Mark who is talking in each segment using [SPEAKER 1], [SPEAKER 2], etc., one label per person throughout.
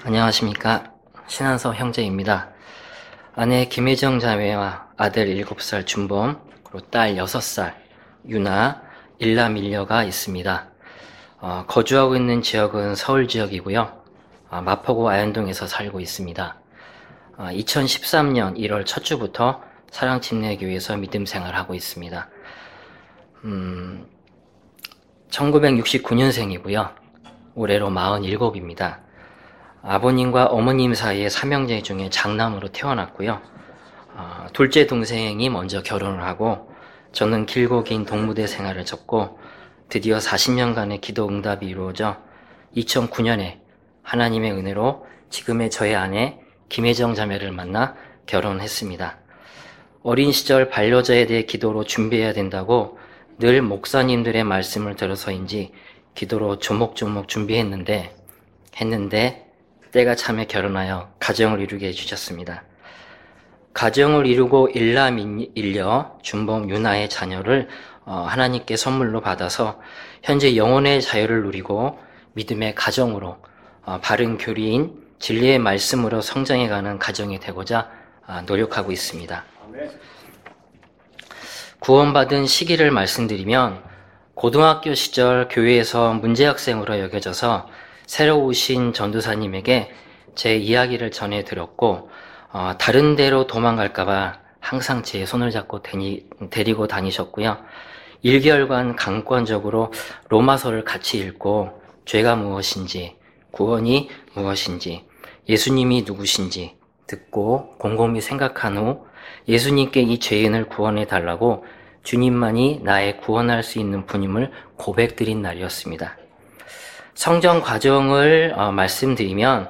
[SPEAKER 1] 안녕하십니까. 신한서 형제입니다. 아내 김혜정 자매와 아들 7살 준범, 그리고 딸 6살 유나, 일남 일녀가 있습니다. 거주하고 있는 지역은 서울 지역이고요. 마포구 아현동에서 살고 있습니다. 2013년 1월 첫 주부터 사랑침례교회에서 믿음 생활하고 있습니다. 1969년생이고요. 올해로 47입니다. 아버님과 어머님 사이의 삼형제 중에 장남으로 태어났고요. 둘째 동생이 먼저 결혼을 하고 저는 길고 긴 동무대 생활을 접고 드디어 40년간의 기도 응답이 이루어져 2009년에 하나님의 은혜로 지금의 저의 아내 김혜정 자매를 만나 결혼했습니다. 어린 시절 반려자에 대해 기도로 준비해야 된다고 늘 목사님들의 말씀을 들어서인지 기도로 조목조목 준비했는데 때가 참에 결혼하여 가정을 이루게 해주셨습니다. 가정을 이루고 일남 일녀 준범 유나의 자녀를 하나님께 선물로 받아서 현재 영혼의 자유를 누리고 믿음의 가정으로 바른 교리인 진리의 말씀으로 성장해가는 가정이 되고자 노력하고 있습니다. 구원받은 시기를 말씀드리면 고등학교 시절 교회에서 문제학생으로 여겨져서 새로 오신 전도사님에게 제 이야기를 전해드렸고 다른 데로 도망갈까봐 항상 제 손을 잡고 데리고 다니셨고요. 1개월간 강권적으로 로마서를 같이 읽고 죄가 무엇인지, 구원이 무엇인지, 예수님이 누구신지 듣고 곰곰이 생각한 후 예수님께 이 죄인을 구원해 달라고 주님만이 나의 구원할 수 있는 분임을 고백드린 날이었습니다. 성장 과정을 말씀드리면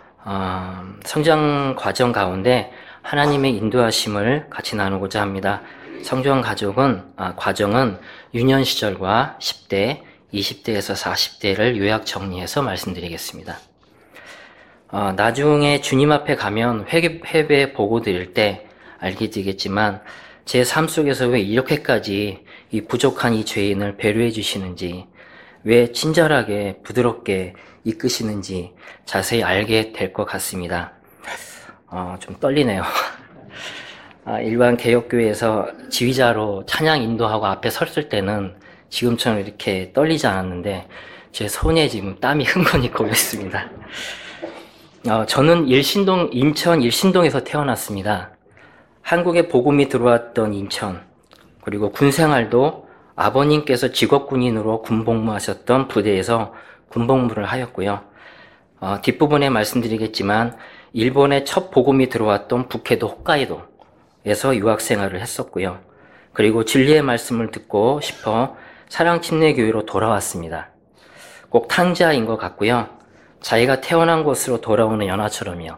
[SPEAKER 1] 성장 과정 가운데 하나님의 인도하심을 같이 나누고자 합니다. 성장 과정은 유년 시절과 10대, 20대에서 40대를 요약 정리해서 말씀드리겠습니다. 나중에 주님 앞에 가면 회개 보고 드릴 때 알게 되겠지만 제 삶 속에서 왜 이렇게까지 이 부족한 이 죄인을 배려해 주시는지, 왜 친절하게 부드럽게 이끄시는지 자세히 알게 될 것 같습니다. 좀 떨리네요. 일반 개혁교회에서 지휘자로 찬양 인도하고 앞에 섰을 때는 지금처럼 이렇게 떨리지 않았는데 제 손에 지금 땀이 흥건히 고여 있습니다. 저는 인천 일신동에서 태어났습니다. 한국에 복음이 들어왔던 인천, 그리고 군생활도 아버님께서 직업군인으로 군복무하셨던 부대에서 군복무를 하였고요. 뒷부분에 말씀드리겠지만 일본에 첫 복음이 들어왔던 북해도 홋카이도에서 유학생활을 했었고요. 그리고 진리의 말씀을 듣고 싶어 사랑침례교회로 돌아왔습니다. 꼭 탕자인 것 같고요. 자기가 태어난 곳으로 돌아오는 연하처럼요.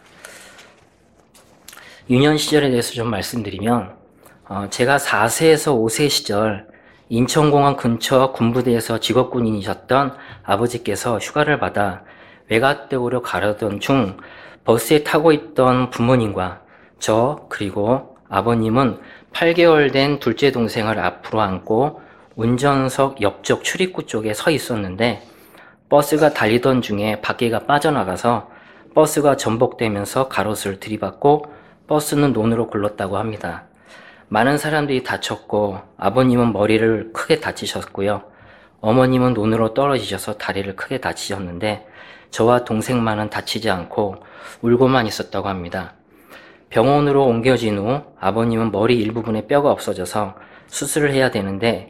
[SPEAKER 1] 유년 시절에 대해서 좀 말씀드리면 제가 4세에서 5세 시절 인천공항 근처 군부대에서 직업군인이셨던 아버지께서 휴가를 받아 외갓댁으로 가려던 중 버스에 타고 있던 부모님과 저 그리고 아버님은 8개월 된 둘째 동생을 앞으로 안고 운전석 옆쪽 출입구 쪽에 서 있었는데 버스가 달리던 중에 바퀴가 빠져나가서 버스가 전복되면서 가로수를 들이받고 버스는 논으로 굴렀다고 합니다. 많은 사람들이 다쳤고 아버님은 머리를 크게 다치셨고요. 어머님은 논으로 떨어지셔서 다리를 크게 다치셨는데 저와 동생만은 다치지 않고 울고만 있었다고 합니다. 병원으로 옮겨진 후 아버님은 머리 일부분에 뼈가 없어져서 수술을 해야 되는데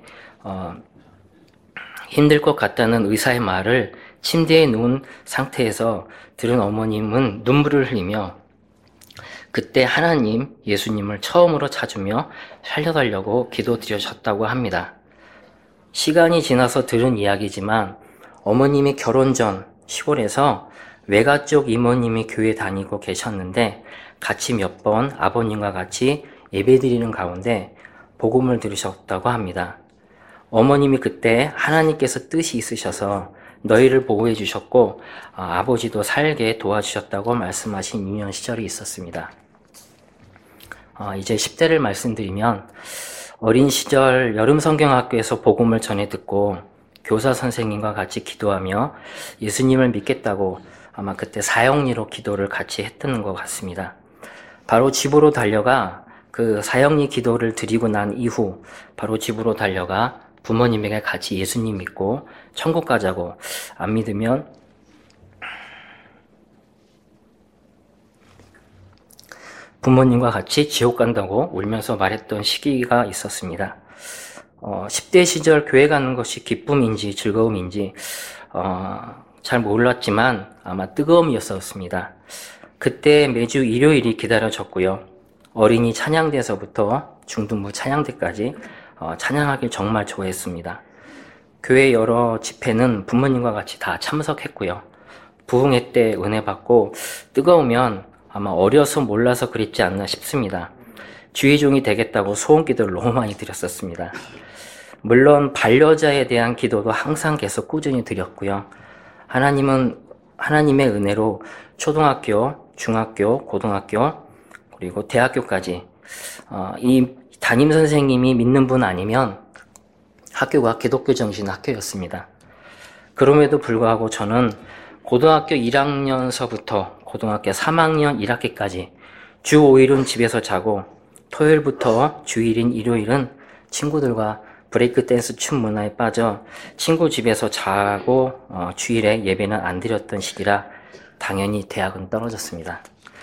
[SPEAKER 1] 힘들 것 같다는 의사의 말을 침대에 누운 상태에서 들은 어머님은 눈물을 흘리며 그때 하나님, 예수님을 처음으로 찾으며 살려달라고 기도드리셨다고 합니다. 시간이 지나서 들은 이야기지만 어머님이 결혼 전 시골에서 외가 쪽 이모님이 교회 다니고 계셨는데 같이 몇 번 아버님과 같이 예배드리는 가운데 복음을 들으셨다고 합니다. 어머님이 그때 하나님께서 뜻이 있으셔서 너희를 보호해 주셨고 아버지도 살게 도와주셨다고 말씀하신 유년 시절이 있었습니다. 이제 10대를 말씀드리면 어린 시절 여름 성경학교에서 복음을 전해 듣고 교사 선생님과 같이 기도하며 예수님을 믿겠다고 아마 그때 사형리로 기도를 같이 했던 것 같습니다. 바로 집으로 달려가 그 사형리 기도를 드리고 난 이후 바로 집으로 달려가 부모님에게 같이 예수님 믿고 천국 가자고, 안 믿으면 부모님과 같이 지옥 간다고 울면서 말했던 시기가 있었습니다. 10대 시절 교회 가는 것이 기쁨인지 즐거움인지 잘 몰랐지만 아마 뜨거움이었었습니다. 그때 매주 일요일이 기다려졌고요. 어린이 찬양대에서부터 중등부 찬양대까지 찬양하길 정말 좋아했습니다. 교회 여러 집회는 부모님과 같이 다 참석했고요. 부흥회 때 은혜 받고 뜨거우면 아마 어려서 몰라서 그랬지 않나 싶습니다. 주의종이 되겠다고 소원기도를 너무 많이 드렸었습니다. 물론 반려자에 대한 기도도 항상 계속 꾸준히 드렸고요. 하나님의 은혜로 초등학교, 중학교, 고등학교, 그리고 대학교까지 이 담임선생님이 믿는 분 아니면 학교가 기독교 정신 학교였습니다. 그럼에도 불구하고 저는 고등학교 1학년서부터 고등학교 3학년 1학기까지 주 5일은 집에서 자고 토요일부터 주일인 일요일은 친구들과 브레이크 댄스 춤 문화에 빠져 친구 집에서 자고 주일에 예배는 안 드렸던 시기라 당연히 대학은 떨어졌습니다.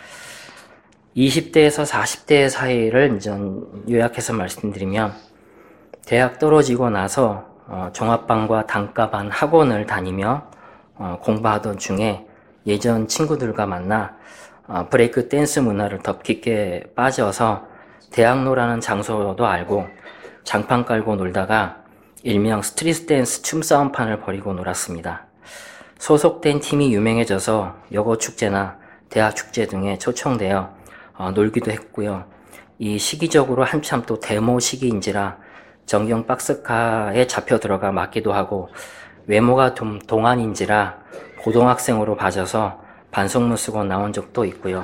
[SPEAKER 1] 20대에서 40대 사이를 요약해서 말씀드리면 대학 떨어지고 나서 종합반과 단과반 학원을 다니며 공부하던 중에 예전 친구들과 만나 브레이크 댄스 문화를 더 깊게 빠져서 대학로라는 장소도 알고 장판 깔고 놀다가 일명 스트리트 댄스 춤싸움판을 벌이고 놀았습니다. 소속된 팀이 유명해져서 여고 축제나 대학 축제 등에 초청되어 놀기도 했고요. 이 시기적으로 한참 또 데모 시기인지라 전경 박스카에 잡혀 들어가 맞기도 하고 외모가 좀 동안인지라 고등학생으로 봐져서 반성문 쓰고 나온 적도 있고요.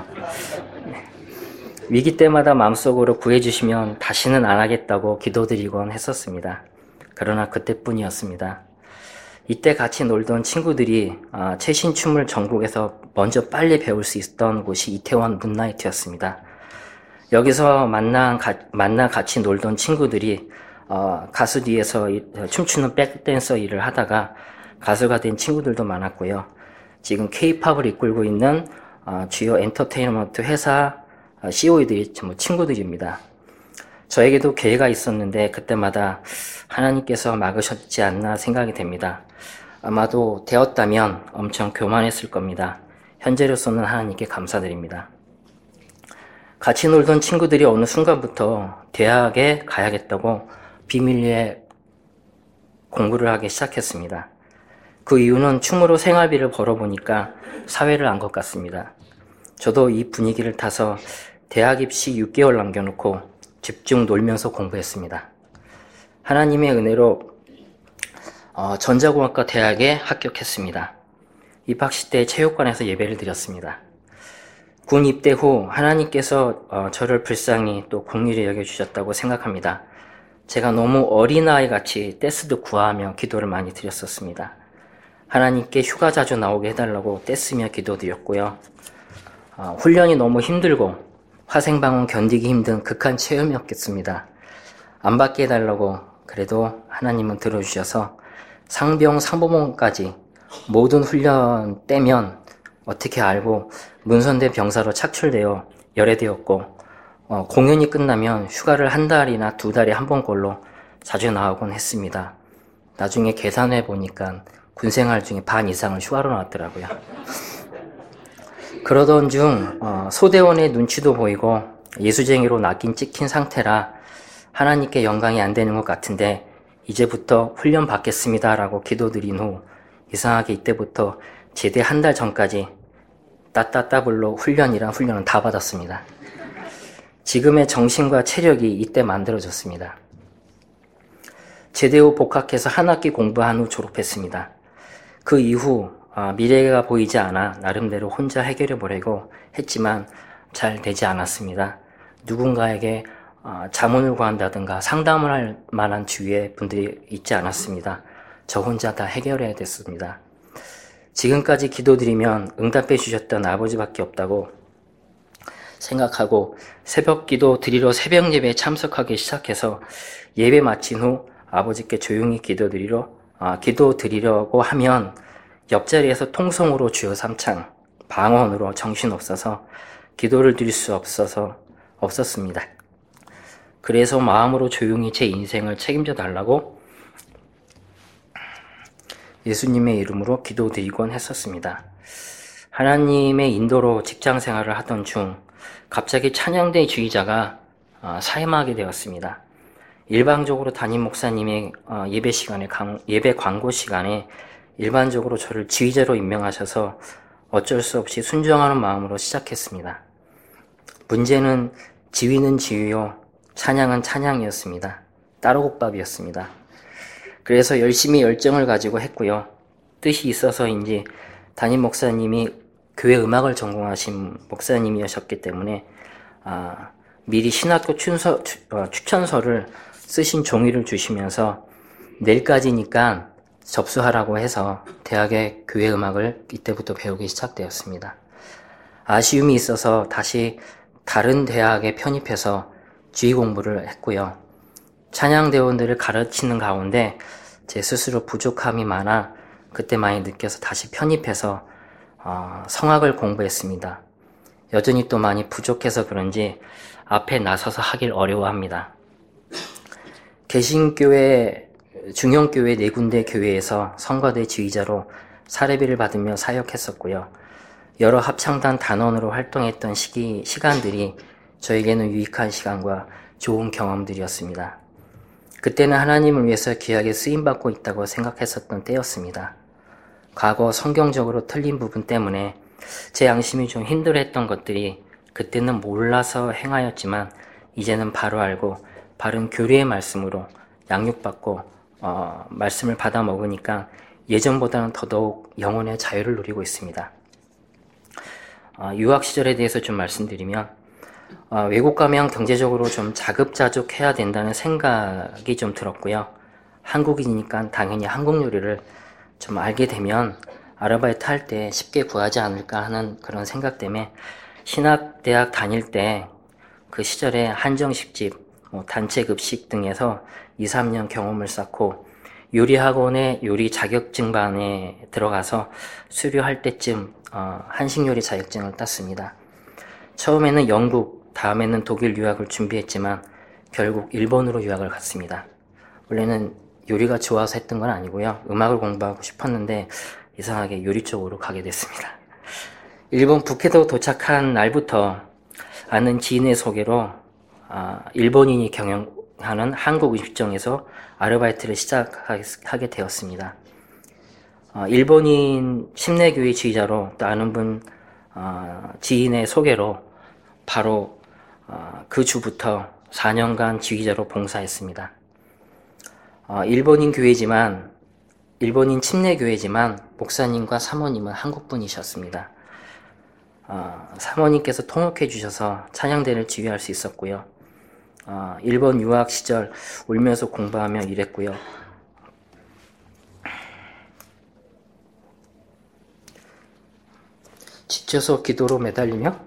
[SPEAKER 1] 위기 때마다 마음속으로 구해주시면 다시는 안 하겠다고 기도드리곤 했었습니다. 그러나 그때뿐이었습니다. 이때 같이 놀던 친구들이 최신춤을 전국에서 먼저 빨리 배울 수 있었던 곳이 이태원 문나이트였습니다. 여기서 만나 같이 놀던 친구들이 가수 뒤에서 춤추는 백댄서 일을 하다가 가수가 된 친구들도 많았고요. 지금 K-팝을 이끌고 있는 주요 엔터테인먼트 회사 CEO들이 전부 친구들입니다. 저에게도 기회가 있었는데 그때마다 하나님께서 막으셨지 않나 생각이 됩니다. 아마도 되었다면 엄청 교만했을 겁니다. 현재로서는 하나님께 감사드립니다. 같이 놀던 친구들이 어느 순간부터 대학에 가야겠다고 비밀리에 공부를 하기 시작했습니다. 그 이유는 춤으로 생활비를 벌어보니까 사회를 안 것 같습니다. 저도 이 분위기를 타서 대학 입시 6개월 남겨놓고 집중 놀면서 공부했습니다. 하나님의 은혜로 전자공학과 대학에 합격했습니다. 입학식 때 체육관에서 예배를 드렸습니다. 군 입대 후 하나님께서 저를 불쌍히 또 긍휼히 여겨주셨다고 생각합니다. 제가 너무 어린아이 같이 떼쓰듯 구하며 기도를 많이 드렸었습니다. 하나님께 휴가 자주 나오게 해달라고 떼쓰며 기도드렸고요. 훈련이 너무 힘들고 화생방은 견디기 힘든 극한 체험이었겠습니다. 안 받게 해달라고 그래도 하나님은 들어주셔서 상병 상보봉까지 모든 훈련 떼면 어떻게 알고 문선대 병사로 착출되어 열애되었고 공연이 끝나면 휴가를 한 달이나 두 달에 한 번꼴로 자주 나오곤 했습니다. 나중에 계산해 보니까 군생활 중에 반 이상을 휴가로 나왔더라고요. 그러던 중 소대원의 눈치도 보이고 예수쟁이로 낚인 찍힌 상태라 하나님께 영광이 안 되는 것 같은데 이제부터 훈련 받겠습니다 라고 기도드린 후 이상하게 이때부터 제대 한 달 전까지 따따따블로 훈련은 다 받았습니다. 지금의 정신과 체력이 이때 만들어졌습니다. 제대 후 복학해서 한 학기 공부한 후 졸업했습니다. 그 이후 미래가 보이지 않아 나름대로 혼자 해결해 보려고 했지만 잘 되지 않았습니다. 누군가에게 자문을 구한다든가 상담을 할 만한 주위에 분들이 있지 않았습니다. 저 혼자 다 해결해야 됐습니다. 지금까지 기도드리면 응답해 주셨던 아버지밖에 없다고 생각하고 새벽 기도 드리러 새벽 예배에 참석하기 시작해서 예배 마친 후 아버지께 조용히 기도드리려고 하면 옆자리에서 통성으로 주여 삼창, 방언으로 정신없어서 기도를 드릴 수 없었습니다. 그래서 마음으로 조용히 제 인생을 책임져 달라고 예수님의 이름으로 기도드리곤 했었습니다. 하나님의 인도로 직장 생활을 하던 중 갑자기 찬양대 주의자가 사임하게 되었습니다. 일방적으로 담임 목사님의 예배 광고 시간에 일반적으로 저를 지휘자로 임명하셔서 어쩔 수 없이 순종하는 마음으로 시작했습니다. 문제는 지휘는 지휘요, 찬양은 찬양이었습니다. 따로국밥이었습니다. 그래서 열심히 열정을 가지고 했고요. 뜻이 있어서인지 담임 목사님이 교회 음악을 전공하신 목사님이셨기 때문에 미리 신학교 추천서를 쓰신 종이를 주시면서 내일까지니까 접수하라고 해서 대학의 교회 음악을 이때부터 배우기 시작되었습니다. 아쉬움이 있어서 다시 다른 대학에 편입해서 지휘 공부를 했고요. 찬양대원들을 가르치는 가운데 제 스스로 부족함이 많아 그때 많이 느껴서 다시 편입해서 성악을 공부했습니다. 여전히 또 많이 부족해서 그런지 앞에 나서서 하길 어려워합니다. 개신교회, 중형교회 4군데 교회에서 성가대 지휘자로 사례비를 받으며 사역했었고요. 여러 합창단 단원으로 활동했던 시간들이 저에게는 유익한 시간과 좋은 경험들이었습니다. 그때는 하나님을 위해서 귀하게 쓰임받고 있다고 생각했었던 때였습니다. 과거 성경적으로 틀린 부분 때문에 제 양심이 좀 힘들어했던 것들이 그때는 몰라서 행하였지만 이제는 바로 알고 바른 교리의 말씀으로 양육받고 말씀을 받아 먹으니까 예전보다는 더더욱 영혼의 자유를 누리고 있습니다. 유학 시절에 대해서 좀 말씀드리면 외국 가면 경제적으로 좀 자급자족해야 된다는 생각이 좀 들었고요. 한국이니까 당연히 한국 요리를 좀 알게 되면 아르바이트 할 때 쉽게 구하지 않을까 하는 그런 생각 때문에 신학대학 다닐 때 그 시절에 한정식집, 단체급식 등에서 2, 3년 경험을 쌓고 요리학원의 요리 자격증반에 들어가서 수료할 때쯤 한식요리 자격증을 땄습니다. 처음에는 영국, 다음에는 독일 유학을 준비했지만 결국 일본으로 유학을 갔습니다. 원래는 요리가 좋아서 했던 건 아니고요. 음악을 공부하고 싶었는데 이상하게 요리 쪽으로 가게 됐습니다. 일본 북해도 도착한 날부터 아는 지인의 소개로 일본인이 경영하는 한국 음식점에서 아르바이트를 시작하게 되었습니다. 일본인 침례교회 지휘자로 또 아는 분 지인의 소개로 바로 그 주부터 4년간 지휘자로 봉사했습니다. 일본인 침례교회지만 목사님과 사모님은 한국분이셨습니다. 사모님께서 통역해 주셔서 찬양대를 지휘할 수 있었고요. 일본 유학 시절 울면서 공부하며 일했고요. 지쳐서 기도로 매달리며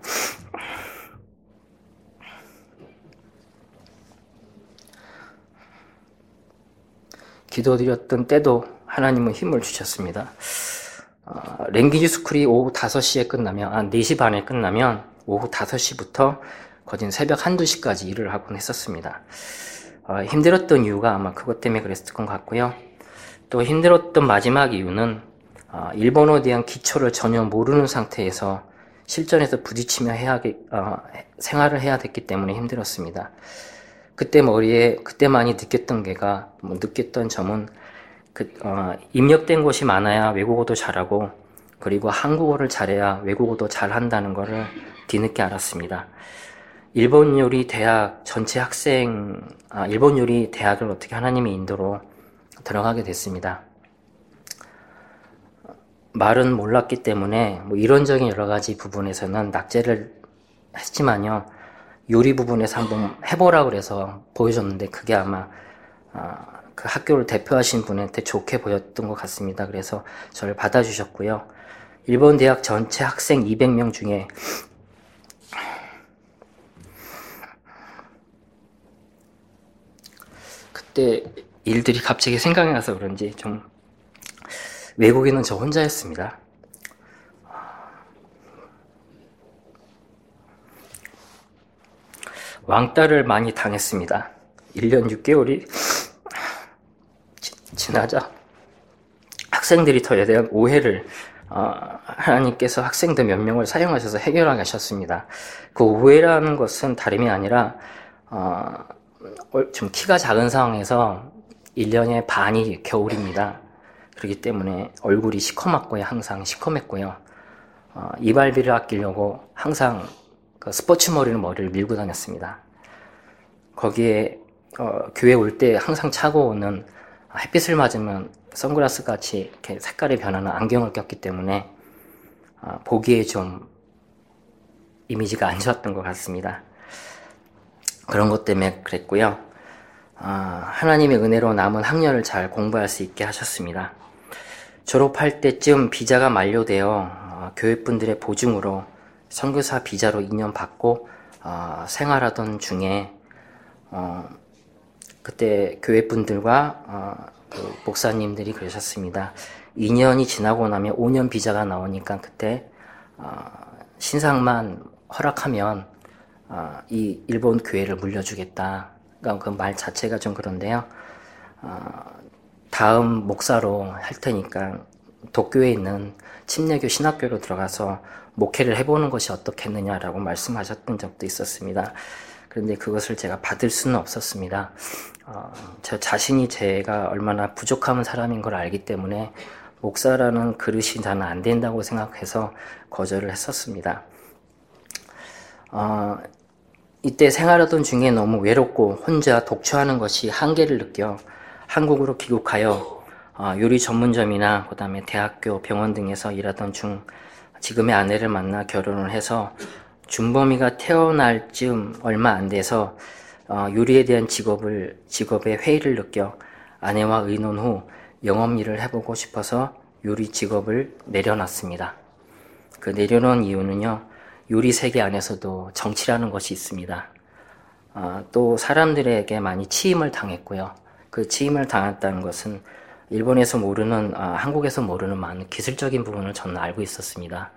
[SPEAKER 1] 기도드렸던 때도 하나님은 힘을 주셨습니다. 랭귀지 스쿨이 오후 5시에 끝나면 4시 반에 끝나면 오후 5시부터 거진 새벽 1, 2시까지 일을 하곤 했었습니다. 힘들었던 이유가 아마 그것 때문에 그랬을 것 같고요. 또 힘들었던 마지막 이유는 일본어에 대한 기초를 전혀 모르는 상태에서 실전에서 부딪히며 생활을 해야 됐기 때문에 힘들었습니다. 그때 많이 느꼈던 점은 입력된 곳이 많아야 외국어도 잘하고 그리고 한국어를 잘해야 외국어도 잘한다는 것을 뒤늦게 알았습니다. 일본 요리 대학을 어떻게 하나님의 인도로 들어가게 됐습니다. 말은 몰랐기 때문에 이론적인 여러 가지 부분에서는 낙제를 했지만요. 요리 부분에서 한번 해보라고 그래서 보여줬는데 그게 아마 그 학교를 대표하신 분한테 좋게 보였던 것 같습니다. 그래서 저를 받아주셨고요. 일본 대학 전체 학생 200명 중에 그때 일들이 갑자기 생각이 나서 그런지 좀 외국인은 저 혼자였습니다. 왕따를 많이 당했습니다. 1년 6개월이 지나자 학생들이 저에 대한 오해를 하나님께서 학생들 몇 명을 사용하셔서 해결하게 하셨습니다. 그 오해라는 것은 다름이 아니라 좀 키가 작은 상황에서 1년에 반이 겨울입니다. 그렇기 때문에 얼굴이 시커멓고요. 항상 시커맸고요. 이발비를 아끼려고 항상 그 스포츠 머리를 밀고 다녔습니다. 거기에 교회 올 때 항상 차고 오는 햇빛을 맞으면 선글라스 같이 이렇게 색깔이 변하는 안경을 꼈기 때문에 보기에 좀 이미지가 안 좋았던 것 같습니다. 그런 것 때문에 그랬고요. 하나님의 은혜로 남은 학년을 잘 공부할 수 있게 하셨습니다. 졸업할 때쯤 비자가 만료되어 교회분들의 보증으로 선교사 비자로 2년 받고 생활하던 중에 그때 교회분들과 그 목사님들이 그러셨습니다. 2년이 지나고 나면 5년 비자가 나오니까 그때 신상만 허락하면 이 일본 교회를 물려주겠다. 그러니까 그 말 자체가 좀 그런데요. 다음 목사로 할 테니까 도쿄에 있는 침례교 신학교로 들어가서 목회를 해보는 것이 어떻겠느냐라고 말씀하셨던 적도 있었습니다. 그런데 그것을 제가 받을 수는 없었습니다. 저 자신이 제가 얼마나 부족한 사람인 걸 알기 때문에 목사라는 그릇이 저는 안 된다고 생각해서 거절을 했었습니다. 이때 생활하던 중에 너무 외롭고 혼자 독초하는 것이 한계를 느껴 한국으로 귀국하여 요리 전문점이나 그 다음에 대학교, 병원 등에서 일하던 중 지금의 아내를 만나 결혼을 해서 준범이가 태어날 즈음 얼마 안 돼서 요리에 대한 직업의 회의를 느껴 아내와 의논 후 영업일을 해보고 싶어서 요리 직업을 내려놨습니다. 그 내려놓은 이유는요, 요리 세계 안에서도 정치라는 것이 있습니다. 또 사람들에게 많이 치임을 당했고요. 그 치임을 당했다는 것은 일본에서 모르는, 한국에서 모르는 많은 기술적인 부분을 저는 알고 있었습니다.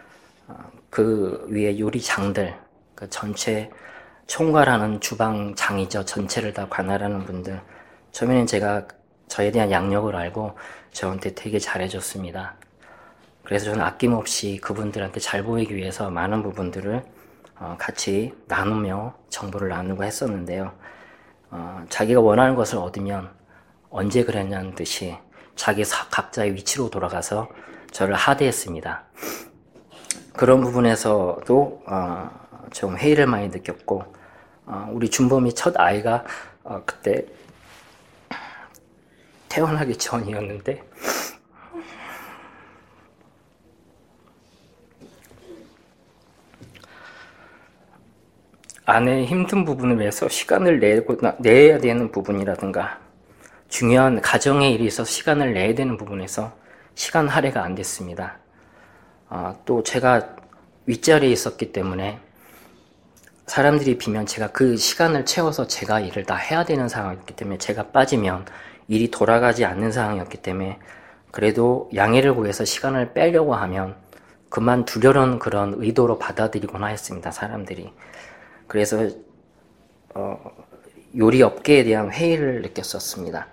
[SPEAKER 1] 그 위에 요리장들, 그 전체 총괄하는 주방장이죠. 전체를 다 관할하는 분들. 처음에는 제가 저에 대한 양력을 알고 저한테 되게 잘해줬습니다. 그래서 저는 아낌없이 그분들한테 잘 보이기 위해서 많은 부분들을 같이 나누며 정보를 나누고 했었는데요. 자기가 원하는 것을 얻으면 언제 그랬냐는 듯이 자기 각자의 위치로 돌아가서 저를 하대했습니다. 그런 부분에서도 좀 회의를 많이 느꼈고, 우리 준범이 첫 아이가 그때 태어나기 전이었는데 아내의 힘든 부분을 위해서 시간을 내야 되는 부분이라든가 중요한 가정의 일이 있어서 시간을 내야 되는 부분에서 시간 할애가 안 됐습니다. 또 제가 윗자리에 있었기 때문에 사람들이 비면 제가 그 시간을 채워서 제가 일을 다 해야 되는 상황이었기 때문에 제가 빠지면 일이 돌아가지 않는 상황이었기 때문에 그래도 양해를 구해서 시간을 빼려고 하면 그만두려는 그런 의도로 받아들이거나 했습니다, 사람들이. 그래서 요리 업계에 대한 회의를 느꼈었습니다.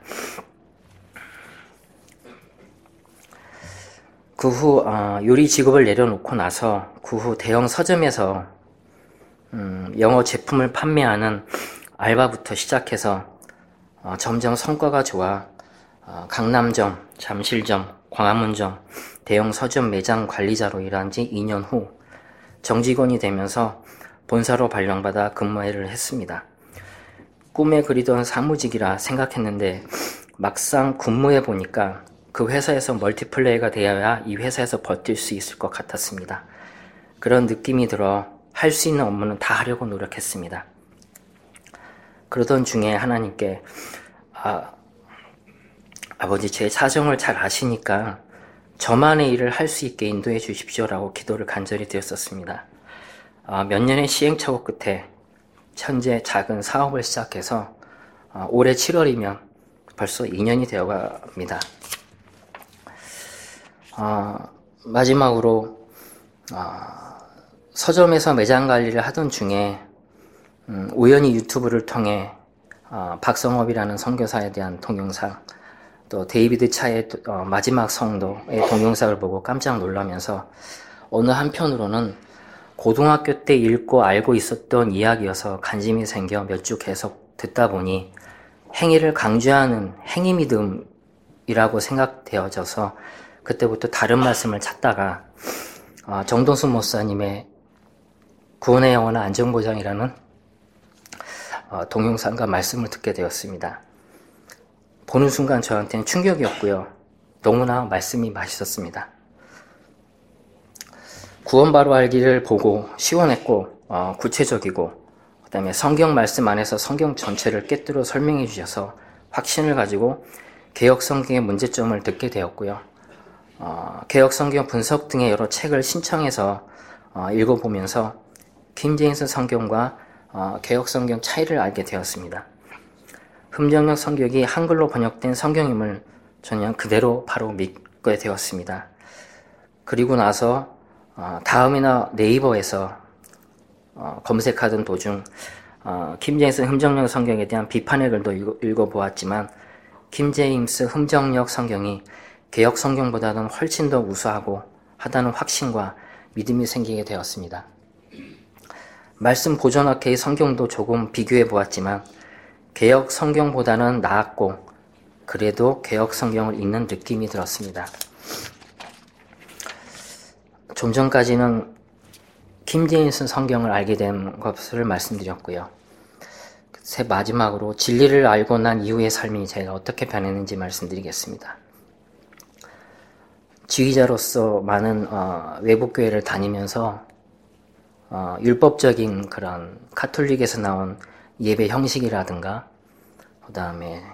[SPEAKER 1] 그 후 요리 직업을 내려놓고 나서 그 후 대형 서점에서 영어 제품을 판매하는 알바부터 시작해서 점점 성과가 좋아 강남점, 잠실점, 광화문점, 대형 서점 매장 관리자로 일한 지 2년 후 정직원이 되면서 본사로 발령받아 근무를 했습니다. 꿈에 그리던 사무직이라 생각했는데 막상 근무해 보니까 그 회사에서 멀티플레이가 되어야 이 회사에서 버틸 수 있을 것 같았습니다. 그런 느낌이 들어 할 수 있는 업무는 다 하려고 노력했습니다. 그러던 중에 하나님께 아버지 제 사정을 잘 아시니까 저만의 일을 할 수 있게 인도해 주십시오라고 기도를 간절히 드렸었습니다. 몇 년의 시행착오 끝에 현재 작은 사업을 시작해서 올해 7월이면 벌써 2년이 되어갑니다. 마지막으로 서점에서 매장 관리를 하던 중에 우연히 유튜브를 통해 박성업이라는 선교사에 대한 동영상, 또 데이비드 차의 마지막 성도의 동영상을 보고 깜짝 놀라면서 어느 한편으로는 고등학교 때 읽고 알고 있었던 이야기여서 관심이 생겨 몇 주 계속 듣다 보니 행위를 강조하는 행위 믿음이라고 생각되어져서 그때부터 다른 말씀을 찾다가 정동수 목사님의 구원의 영원한 안전보장이라는 동영상과 말씀을 듣게 되었습니다. 보는 순간 저한테는 충격이었고요. 너무나 말씀이 맛있었습니다. 구원 바로 알기를 보고 시원했고 구체적이고 그 다음에 성경 말씀 안에서 성경 전체를 꿰뚫어 설명해 주셔서 확신을 가지고 개역 성경의 문제점을 듣게 되었고요. 개역 성경 분석 등의 여러 책을 신청해서 읽어보면서 킹제임스 성경과 개역 성경 차이를 알게 되었습니다. 흠정역 성경이 한글로 번역된 성경임을 저는 그대로 바로 믿게 되었습니다. 그리고 나서 다음이나 네이버에서 검색하던 도중 킹제임스 흠정역 성경에 대한 비판의 글도 읽어보았지만 킹제임스 흠정역 성경이 개역 성경보다는 훨씬 더 우수하고 하다는 확신과 믿음이 생기게 되었습니다. 말씀 보존학회의 성경도 조금 비교해 보았지만 개역 성경보다는 나았고 그래도 개역 성경을 읽는 느낌이 들었습니다. 좀 전까지는 킹제임스 성경을 알게 된 것을 말씀드렸고요. 마지막으로 진리를 알고 난 이후의 삶이 제가 어떻게 변했는지 말씀드리겠습니다. 지휘자로서 많은 외국교회를 다니면서 율법적인 그런 카톨릭에서 나온 예배 형식이라든가 그 다음에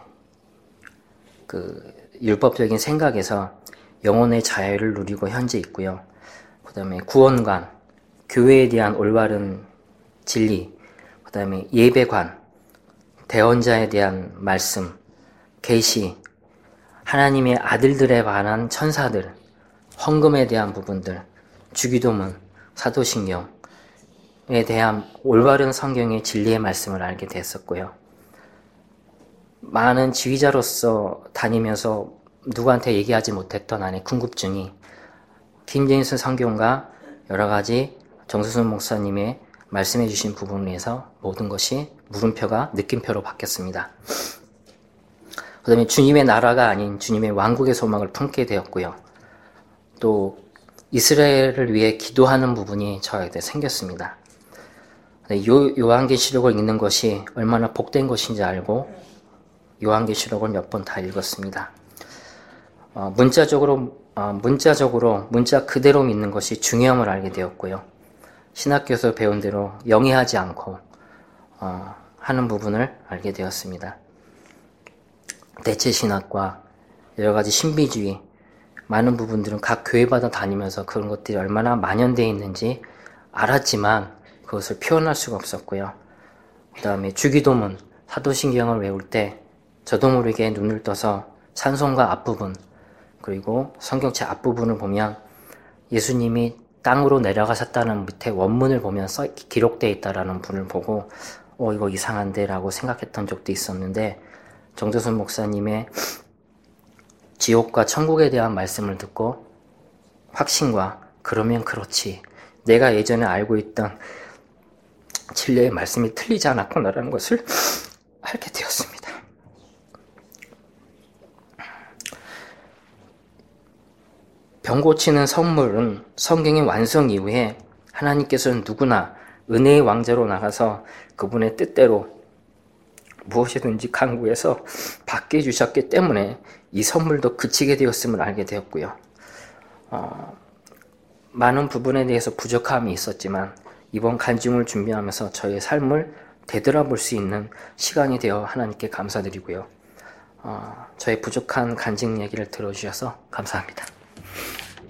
[SPEAKER 1] 그 율법적인 생각에서 영혼의 자유를 누리고 현재 있고요. 그 다음에 구원관, 교회에 대한 올바른 진리, 그 다음에 예배관, 대언자에 대한 말씀, 계시, 하나님의 아들들에 관한 천사들, 헌금에 대한 부분들, 주기도문, 사도신경에 대한 올바른 성경의 진리의 말씀을 알게 됐었고요. 많은 지휘자로서 다니면서 누구한테 얘기하지 못했던 안에 궁금증이 킹제임스 성경과 여러 가지 정수순 목사님의 말씀해 주신 부분에서 모든 것이 물음표가 느낌표로 바뀌었습니다. 그 다음에 주님의 나라가 아닌 주님의 왕국의 소망을 품게 되었고요. 또 이스라엘을 위해 기도하는 부분이 저에게 생겼습니다. 요한계시록을 읽는 것이 얼마나 복된 것인지 알고 요한계시록을 몇 번 다 읽었습니다. 문자 그대로 믿는 것이 중요함을 알게 되었고요. 신학교에서 배운 대로 영위하지 않고 하는 부분을 알게 되었습니다. 대체신학과 여러 가지 신비주의 많은 부분들은 각 교회마다 다니면서 그런 것들이 얼마나 만연되어 있는지 알았지만 그것을 표현할 수가 없었고요. 그 다음에 주기도문, 사도신경을 외울 때 저도 모르게 눈을 떠서 찬송가 앞부분 그리고 성경책 앞부분을 보면 예수님이 땅으로 내려가셨다는 밑에 원문을 보면 기록되어 있다라는 분을 보고 이거 이상한데 라고 생각했던 적도 있었는데 정재순 목사님의 지옥과 천국에 대한 말씀을 듣고 확신과 그러면 그렇지 내가 예전에 알고 있던 진리의 말씀이 틀리지 않았구나라는 것을 알게 되었습니다. 병 고치는 선물은 성경의 완성 이후에 하나님께서는 누구나 은혜의 왕자로 나가서 그분의 뜻대로 무엇이든지 강구해서 받게 해주셨기 때문에 이 선물도 그치게 되었음을 알게 되었고요. 많은 부분에 대해서 부족함이 있었지만 이번 간증을 준비하면서 저의 삶을 되돌아볼 수 있는 시간이 되어 하나님께 감사드리고요. 저의 부족한 간증 얘기를 들어주셔서 감사합니다.